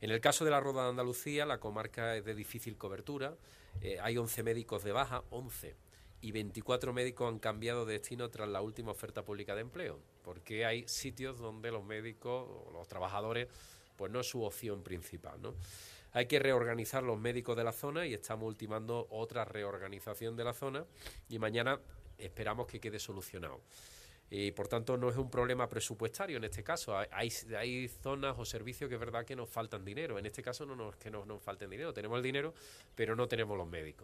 En el caso de la Roda de Andalucía, la comarca es de difícil cobertura, hay 11 médicos de baja, 11, y 24 médicos han cambiado de destino tras la última oferta pública de empleo, porque hay sitios donde los médicos o los trabajadores pues no es su opción principal, ¿no? Hay que reorganizar los médicos de la zona y estamos ultimando otra reorganización de la zona y mañana esperamos que quede solucionado. Y por tanto no es un problema presupuestario en este caso. Hay zonas o servicios que es verdad que nos faltan dinero. En este caso no es que nos falten dinero, tenemos el dinero, pero no tenemos los médicos.